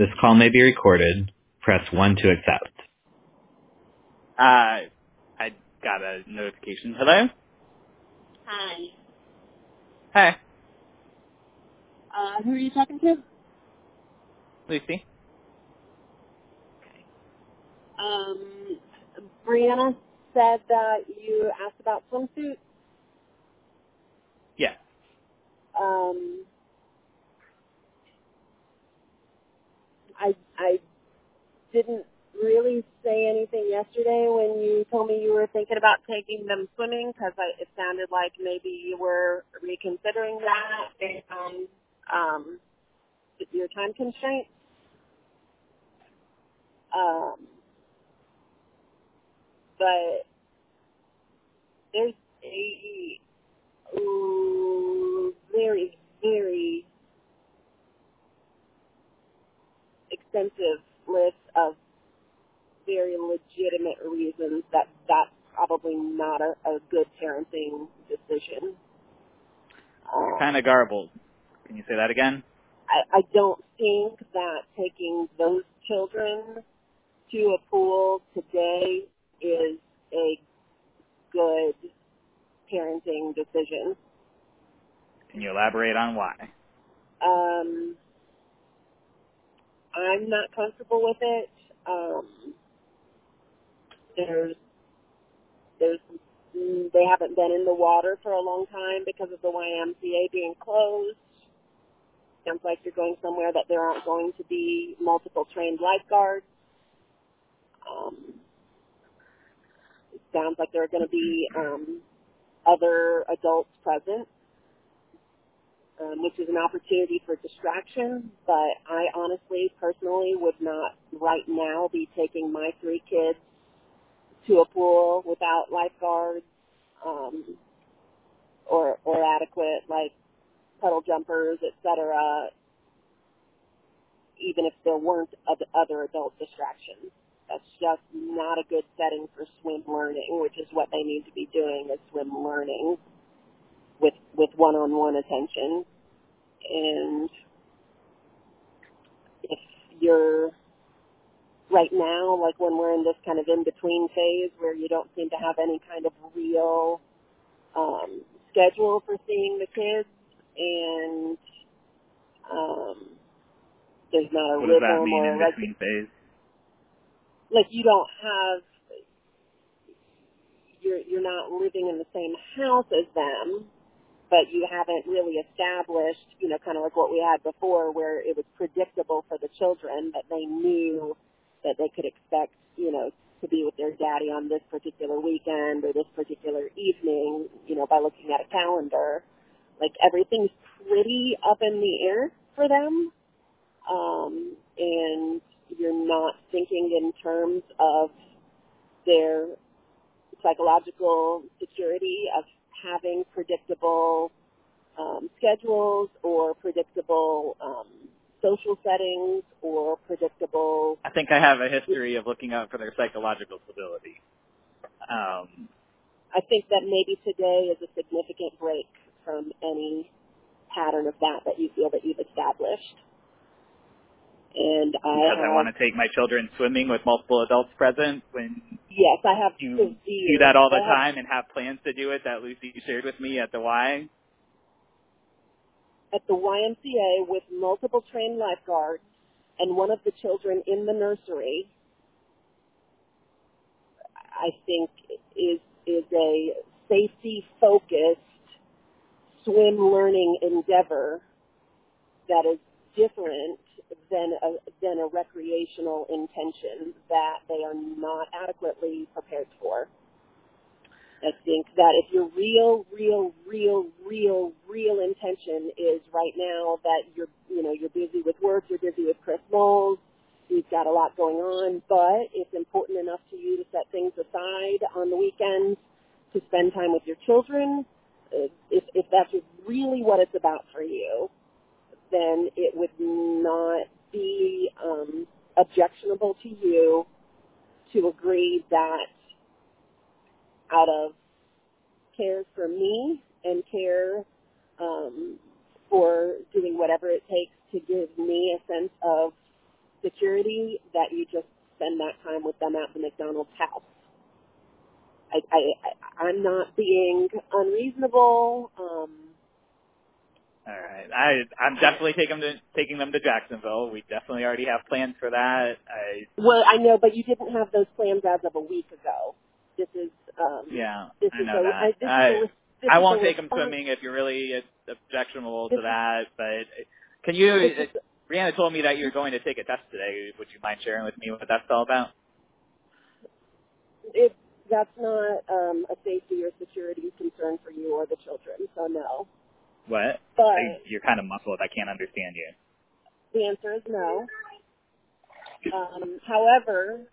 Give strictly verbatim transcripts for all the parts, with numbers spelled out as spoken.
This call may be recorded. Press one to accept. Uh, I got a notification. Hello? Hi. Hi, Uh, who are you talking to? Lucy. Um, Brianna said that you asked about swimsuits. Yeah. Um, I I didn't really say anything yesterday when you told me you were thinking about taking them swimming because it sounded like maybe you were reconsidering that based on um, your time constraints. Um, but there's a ooh, very, very extensive list of very legitimate reasons that that's probably not a, a good parenting decision. You're Um, kind of garbled. Can you say that again? I, I don't think that taking those children to a pool today is a good parenting decision. Can you elaborate on why? Um, I'm not comfortable with it. Um, there's, there's, mm, they haven't been in the water for a long time because of the Y M C A being closed. Sounds like you're going somewhere that there aren't going to be multiple trained lifeguards. Um, it sounds like there are going to be um, other adults present, um, which is an opportunity for distraction. But I honestly, personally, would not right now be taking my three kids to a pool without lifeguards um, or or adequate like puddle jumpers, et cetera, even if there weren't other adult distractions. That's just not a good setting for swim learning, which is what they need to be doing is swim learning with with one-on-one attention. And if you're right now, like when we're in this kind of in-between phase where you don't seem to have any kind of real um, schedule for seeing the kids, and um, there's not a What does that rhythm mean or in a reg- between phase? like you don't have you're you're not living in the same house as them, but you haven't really established, you know, kind of like what we had before, where it was predictable for the children that they knew that they could expect, you know, to be with their daddy on this particular weekend or this particular evening, you know, by looking at a calendar. Like everything's pretty up in the air for them, um, and you're not thinking in terms of their psychological security of having predictable um, schedules or predictable um, social settings or predictable. I think I have a history of looking out for their psychological stability. Um, I think that maybe today is a significant break from any pattern of that that you feel that you've established. And I because I have, want to take my children swimming with multiple adults present when yes, I have you do severe, that all the I have time and have plans to do it that Lucy shared with me at the Y. at the Y M C A with multiple trained lifeguards and one of the children in the nursery, I think is is a safety-focused swim learning endeavor that is different than a, than a recreational intention that they are not adequately prepared for. I think that if your real, real, real, real, real intention is right now that you're, you know, you're busy with work, you're busy with Chris Knowles, you've got a lot going on, but it's important enough to you to set things aside on the weekends to spend time with your children. Uh, If, if that's really what it's about for you, then it would not be um, objectionable to you to agree that out of care for me and care um, for doing whatever it takes to give me a sense of security that you just spend that time with them at the McDonald's house. I, I, I'm not being unreasonable. Um, All right. I, I'm definitely taking them, to, taking them to Jacksonville. We definitely already have plans for that. I, well, I know, but you didn't have those plans as of a week ago. This is, um, yeah, this I is know a, that. I, this I, is a, this I is won't a take them response. swimming if you're really objectionable This to is, that, but can you, this is, Brianna told me that you're going to take a test today. Would you mind sharing with me what that's all about? it, that's not um, a safety or security concern for you or the children, so no. What? But I, you're kind of muffled. I can't understand you. the answer is no. Um, however,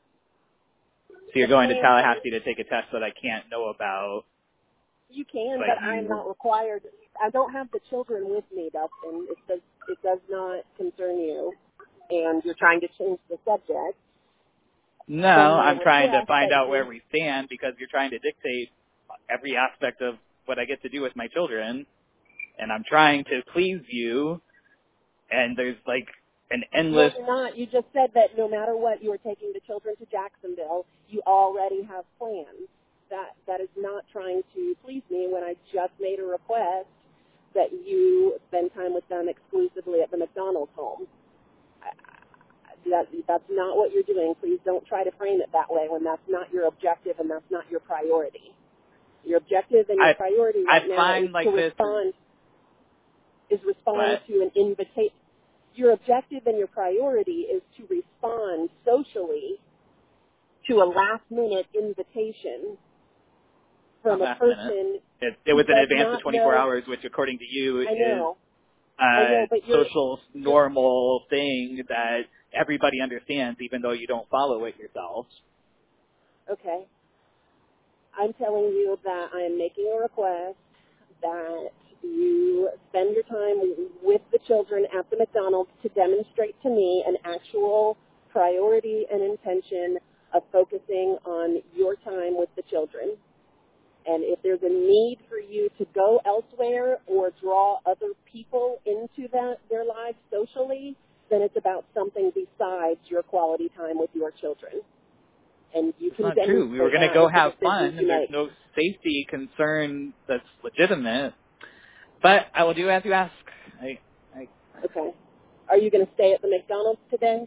So you're the going to plan Tallahassee to take a test that I can't know about, you can, but but I'm you... not required. I don't have the children with me, Dustin. It does, it does not concern you, and you're trying to change the subject No, from my I'm trying to request find that out where you, we stand because you're trying to dictate every aspect of what I get to do with my children, and I'm trying to please you, and there's like an well, endless... you're not. You just said that no matter what, you are taking the children to Jacksonville. You already have plans. That that is not trying to please me when I just made a request that you spend time with them exclusively at the McDonald's home. I, that, that's not what you're doing. Please don't try to frame it that way when that's not your objective and that's not your priority. Your objective and your I, priority I right now is find like to this... respond is respond What? to an invitation. Your objective and your priority is to respond socially to a last-minute invitation Not from a last minute. person It, it who was in does advance of not twenty-four know. hours, which according to you I is know, I a know, but you're, social, normal thing that everybody understands, even though you don't follow it yourself. okay. I'm telling you that I am making a request that you spend your time with the children at the McDonald's to demonstrate to me an actual priority and intention of focusing on your time with the children. And if there's a need for you to go elsewhere or draw other people into that, their lives socially, then it's about something besides your quality time with your children. And you It's can not true. We were demonstrate going to that go with the have fun, decisions you and there's make. no safety concern that's legitimate. But I will do as you ask. I, I, Okay. Are you going to stay at the McDonald's today?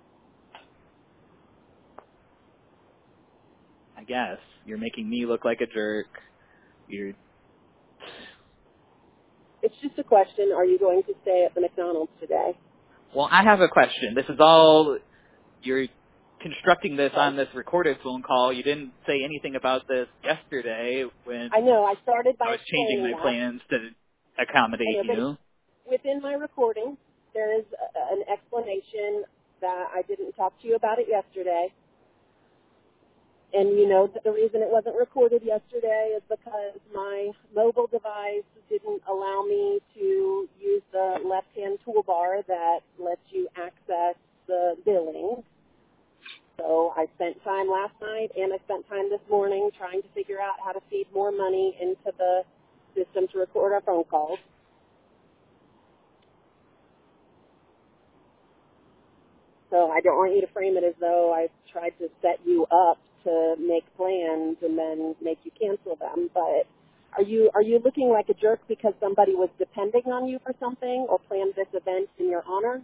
I guess you're making me look like a jerk. You're. It's just a question. Are you going to stay at the McDonald's today? Well, I have a question. This is all you're constructing this Okay. on this recorded phone call. You didn't say anything about this yesterday when I know. I started I by was changing explaining my that. plans to I accommodate know, but you. within my recording, there is a, an explanation that I didn't talk to you about it yesterday. And you know that the reason it wasn't recorded yesterday is because my mobile device didn't allow me to use the left-hand toolbar that lets you access the billing. So I spent time last night and I spent time this morning trying to figure out how to feed more money into the system to record our phone calls. So I don't want you to frame it as though I tried to set you up to make plans and then make you cancel them. But are you are you looking like a jerk because somebody was depending on you for something or planned this event in your honor?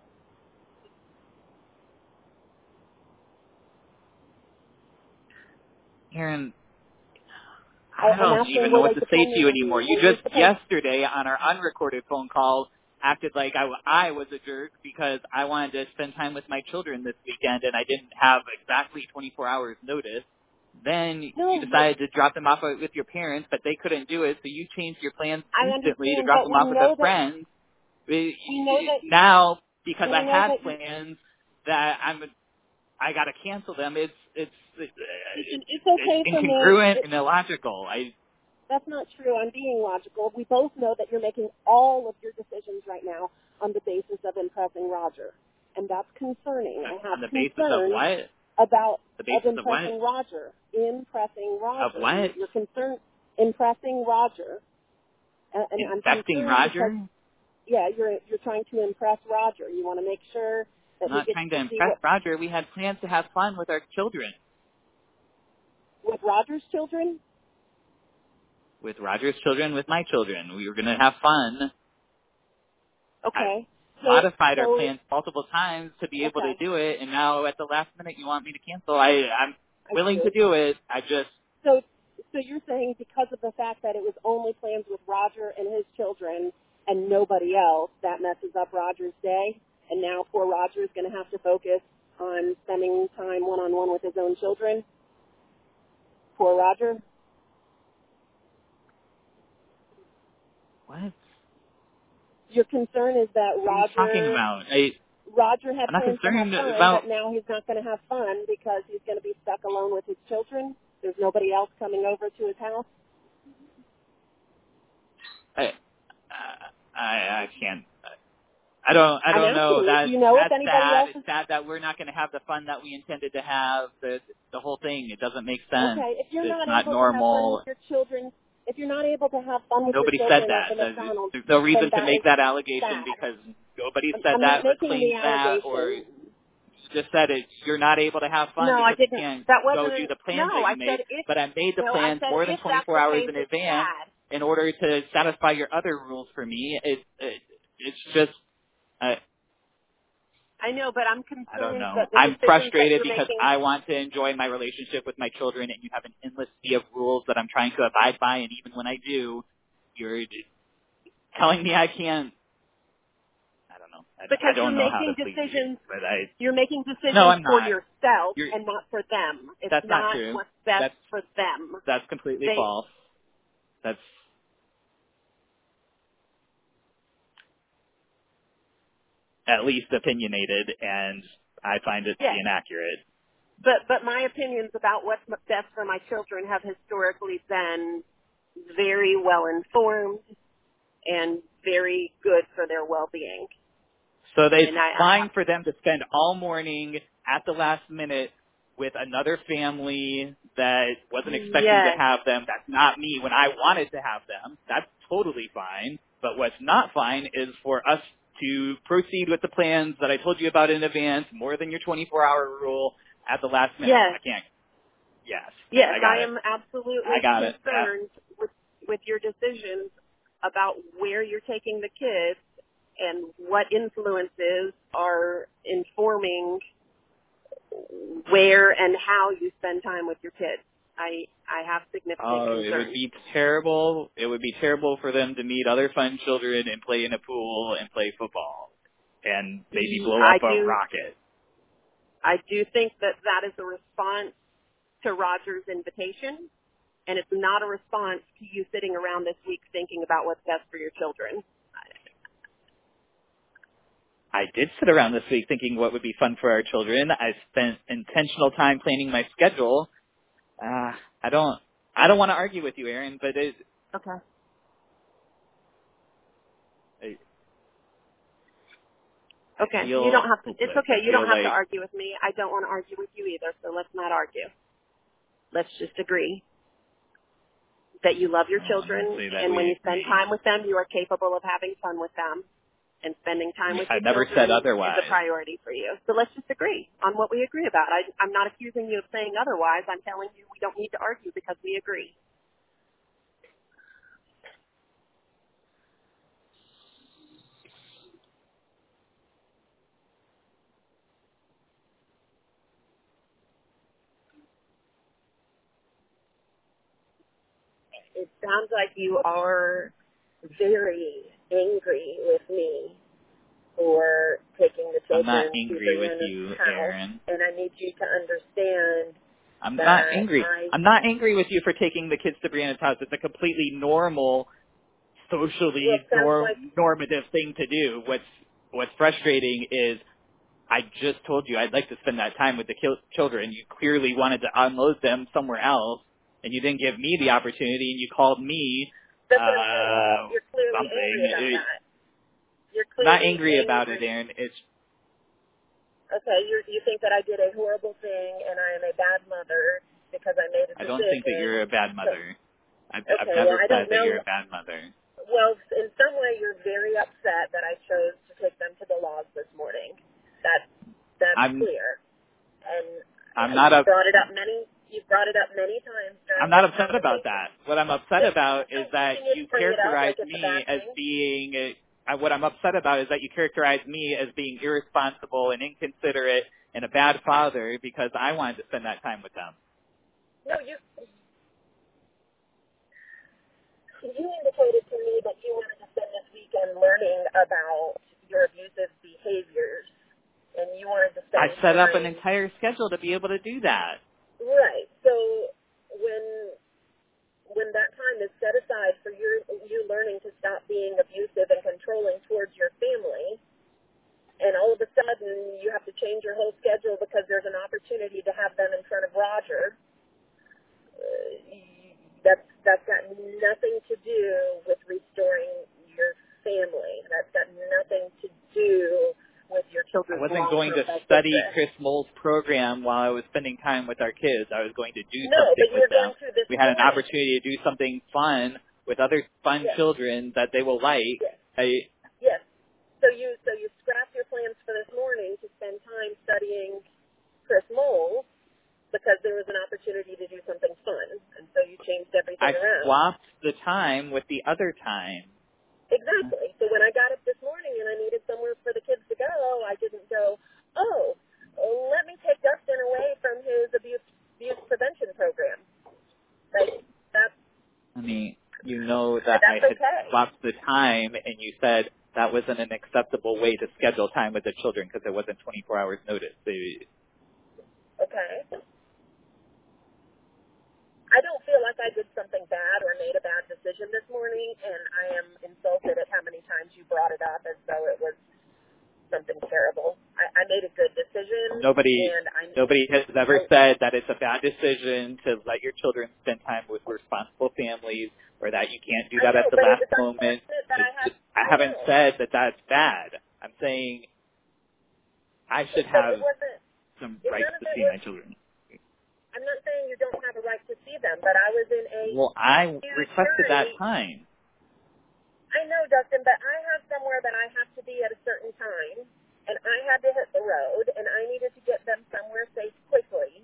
Aaron, I, I I'm don't asking, even know were what they to say to depending you on anymore. you? You Were you just supposed? yesterday on our unrecorded phone call acted like I, I was a jerk because I wanted to spend time with my children this weekend and I didn't have exactly twenty-four hours notice. Then No, you decided to drop them off with your parents, but they couldn't do it, so you changed your plans I instantly to understand, drop but them we off with a know that friend. We- we know that Now, because we I know had that you, plans that I'm, I got to cancel them. It's it's it's, listen, it's it's okay for me. incongruent It, and illogical. I That's not true. I'm being logical. We both know that you're making all of your decisions right now on the basis of impressing Roger. And that's concerning. I have on the basis of concerns what? about The of basis of what? impressing Roger. Impressing Of Roger. what? You're concerned impressing Roger. And, and I'm Infecting concerned because, Roger? yeah, you're you're trying to impress Roger. You want to make sure that I'm he not gets trying to to see impress what, Roger. We had plans to have fun with our children. with Roger's children? With Roger's children, with my children. We were going to have fun. Okay. I So, modified so, our plans multiple times to be able okay. to do it, and now at the last minute you want me to cancel. I, I'm I willing see. to do it. I just... So, so you're saying because of the fact that it was only plans with Roger and his children and nobody else, that messes up Roger's day, and now poor Roger is going to have to focus on spending time one-on-one with his own children? Poor Roger? What? Your concern is that What are you talking Roger about? I, Roger had I'm not plans to have concerned fun, about... but now he's not going to have fun because he's going to be stuck alone with his children? There's nobody else coming over to his house? I, uh, I, I can't... I don't. I I'm don't know. asking you, That do you know if that's anybody sad. else is... It's sad that we're not going to have the fun that we intended to have. The the whole thing. It doesn't make sense. Okay, if you're It's not, not able to have fun normal. with your children, if you're not able to have fun with Nobody your said children that. at the McDonald's, There's no reason then to that make is that allegation sad. because nobody I'm, said I'm that not or making claimed the that or allegation. just said it. You're not able to have fun No, I because you didn't. can't That go wasn't. do An, the plans no, that I you said made. if. But I made the No, I plans said more than if that's twenty-four the hours case, in it's advance sad. in order to satisfy your other rules for me. It, it it's just. Uh, I know, but I'm I don't concerned know. that the I'm decisions that frustrated you're because making. I want to enjoy my relationship with my children, and you have an endless sea of rules that I'm trying to abide by, and even when I do, you're just telling me I can't. I don't know. I, Because I don't you're know how making to please decisions. you, but I. You're making decisions No, I'm for not. yourself You're, and not for them. It's that's not not true. what's best That's for them. that's completely They. false. That's at least opinionated, and I find it to Yes. be inaccurate. But but my opinions about what's best for my children have historically been very well informed and very good for their well-being. So it's And I, fine I for them to spend all morning at the last minute with another family that wasn't expecting yes, to have them. That's not me when I wanted to have them. That's totally fine. But what's not fine is for us to proceed with the plans that I told you about in advance, more than your twenty-four hour rule at the last minute. yes, I can't. Yes. yes. I got I it. am absolutely I got it. Yeah. concerned with with your decisions about where you're taking the kids and what influences are informing where and how you spend time with your kids. I I have significant Oh, concerns. it would be terrible. It would be terrible for them to meet other fun children and play in a pool and play football and maybe blow I up a do. rocket. I do think that that is a response to Roger's invitation, and it's not a response to you sitting around this week thinking about what's best for your children. I did sit around this week thinking what would be fun for our children. I spent intentional time planning my schedule. Uh, I don't. I don't want to argue with you, Erin, but it. Okay. it Okay. feel You don't have to. hopeless. It's okay. I You feel don't have to like argue with me. I don't want to argue with you either. So let's not argue. Let's just agree that you love your oh, children, honestly, that and when we you spend agree. time with them, you are capable of having fun with them. And spending time with I your never children said otherwise. is a priority for you. So let's just agree on what we agree about. I, I'm not accusing you of saying otherwise. I'm telling you we don't need to argue because we agree. It sounds like you are very angry with me for taking the I'm not children to angry with Brianna's you, house, Erin. and I need you to understand I'm that not angry. I I'm not angry with you for taking the kids to Brianna's house. It's a completely normal, socially well, it sounds norm, like normative thing to do. What's What's frustrating is I just told you I'd like to spend that time with the kil- children. You clearly wanted to unload them somewhere else, and you didn't give me the opportunity, and you called me that's what I'm saying. uh, You're clearly something. angry about It, that. You're I'm not clearly angry about it, angry. Aaron. It's Okay, you you think that I did a horrible thing and I am a bad mother because I made a I decision. don't think that you're a bad So, mother. I've, I've okay, well never I said don't that you're know. a bad mother. Well, in some way you're very upset that I chose to take them to the lodge this morning. That's that's I'm, clear. And I'm uh, not you up. brought it up many. You've brought it up many times. I'm not upset about that. What I'm upset about is that you characterize like me as being. Uh, what I'm upset about is that you characterize me as being irresponsible and inconsiderate and a bad father because I wanted to spend that time with them. No, you. You indicated to me that you wanted to spend this weekend learning about your abusive behaviors, and you wanted to spend I set time. up an entire schedule to be able to do that. Right. So when when that time is set aside for your you learning to stop being abusive and controlling towards your family, and all of a sudden you have to change your whole schedule because there's an opportunity to have them in front of Roger. Uh, That's that's got nothing to do with restoring your family. That's got nothing to do with your children's I wasn't long-term going to best study interest. Chris Mole's program while I was spending time with our kids. I was going to do No, something but you with were going them. through this We had an morning. opportunity to do something fun with other fun Yes. children that they will like. Yes. I, Yes. So you so you scrapped your plans for this morning to spend time studying Chris Mole because there was an opportunity to do something fun, and so you changed everything I around. swapped the time with the other time. Exactly. So when I got up this morning and I needed somewhere for the kids to go, I didn't go, oh, let me take Dustin away from his abuse abuse prevention program. Like, that's, I mean, you know that I that's had okay. swapped the time, and you said that wasn't an acceptable way to schedule time with the children because it wasn't twenty-four hours notice. They, Okay. I don't feel like I did something bad or made a bad decision this morning, and I am insulted at how many times you brought it up as though it was something terrible. I, I made a good decision. nobody, and I, nobody has ever I, said that it's a bad decision to let your children spend time with responsible families, or that you can't do that I know, at the but last it's moment. unfortunate that I have. I I haven't know. said that that's bad. I'm saying I should But have it wasn't. some If rights none of to it see was. my children. I'm not saying you don't have a right to see them, but I was in a Well, I huge requested that hurry. time. I know, Dustin, but I have somewhere that I have to be at a certain time, and I had to hit the road, and I needed to get them somewhere safe quickly.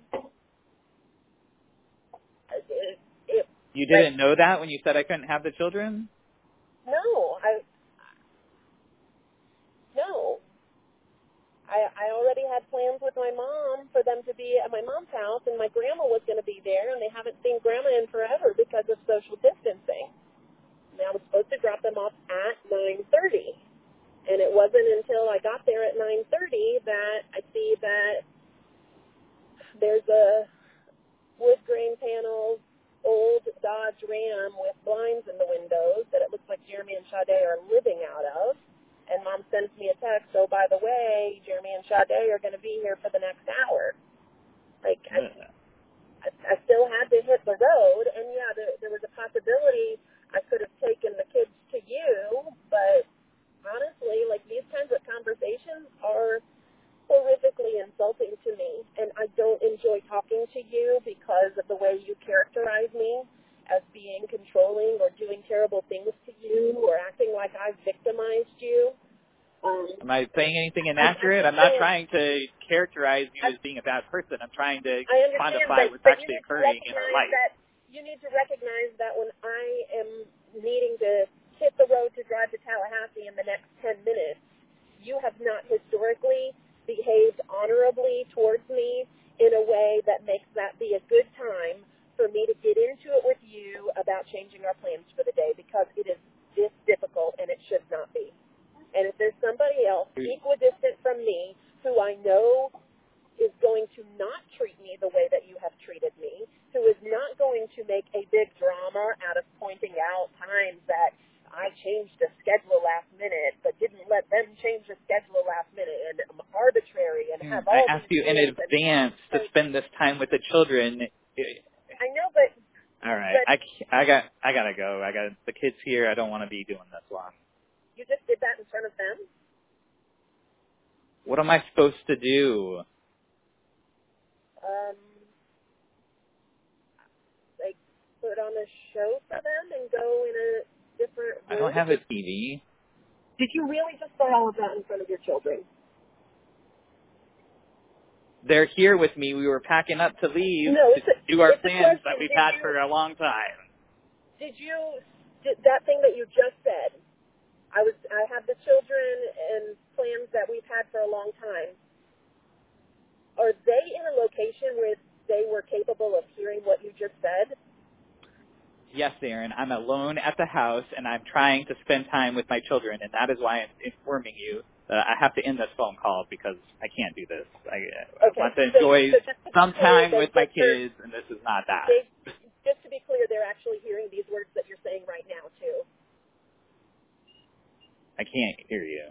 It, it, You didn't like, know that when you said I couldn't have the children? no, I no. I, I already had plans with my mom for them to be at my mom's house, and my grandma was going to be there, and they haven't seen grandma in forever because of social distancing. And I was supposed to drop them off at nine thirty, and it wasn't until I got there at nine thirty that I see that there's a wood grain panel, old Dodge Ram with blinds in the windows that it looks like Jeremy and Sade are living out of. And Mom sends me a text, oh, by the way, Jeremy and Sade are going to be here for the next hour. Like, I, I, I still had to hit the road, and, yeah, there, there was a possibility I could have taken the kids to you, but honestly, like, these kinds of conversations are horrifically insulting to me, and I don't enjoy talking to you because of the way you characterize me as being controlling or doing terrible things to you or acting like I've victimized you. Um, Am I saying anything inaccurate? I'm not trying to characterize you as being a bad person. I'm trying to quantify what's actually occurring in our life. That you need to recognize that when I am needing to hit the road to drive to Tallahassee in the next ten minutes, you have not historically behaved honorably towards me in a way that makes that be a good time for me to get into it with you about changing our plans for the day, because it is this difficult and it should not be. And if there's somebody else equidistant from me who I know is going to not treat me the way that you have treated me, who is not going to make a big drama out of pointing out times that I changed the schedule last minute, but didn't let them change the schedule last minute, and I'm arbitrary and have all I asked you in advance to spend this time with the children. I know, but all right, I, I got I gotta go. I got the kids here. I don't want to be doing this long. You just did that in front of them? What am I supposed to do? Um, like put on a show for them and go in a different room? I don't have a T V. Did you really just say all of that in front of your children? they're here with me. We were packing up to leave No, to it's a, do our it's a plans question. that we've Did had you, for a long time. Did you, did that thing that you just said, I was, I have the children and plans that we've had for a long time. Are they in a location where they were capable of hearing what you just said? Yes, Aaron, I'm alone at the house, and I'm trying to spend time with my children, and that is why I'm informing you that I have to end this phone call because I can't do this. I, I Okay. want to So, enjoy so just to be some clear, time they- with my they- they're- kids, and this is not that. They, just to be clear, they're actually hearing these words that you're saying right now, too. I can't hear you.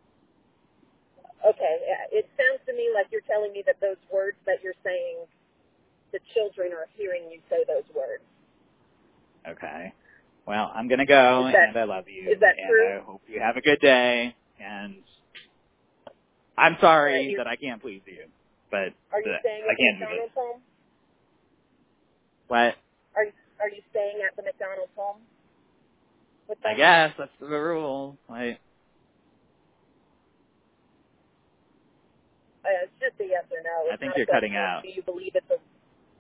Okay. yeah, It sounds to me like you're telling me that those words that you're saying, the children are hearing you say those words. Okay. Well, I'm going to go, Is that- and I love you. is that and true? I hope you have a good day, and I'm sorry Right, you're- that I can't please you, but Are you uh, staying I at the can't do this. McDonald's home? What? Are you, are you staying at the McDonald's home? With I them? guess that's the rule. I, Uh, it's just a yes or no. It's I think not a you're cutting question of out. Do you believe it's a...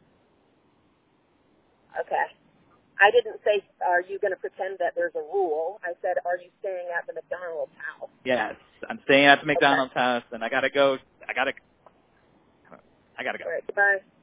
Okay. I didn't say, are you going to pretend that there's a rule? I said, are you staying at the McDonald's house? Yes, I'm staying at the McDonald's house, and I gotta go. I gotta. I gotta go. All right, goodbye.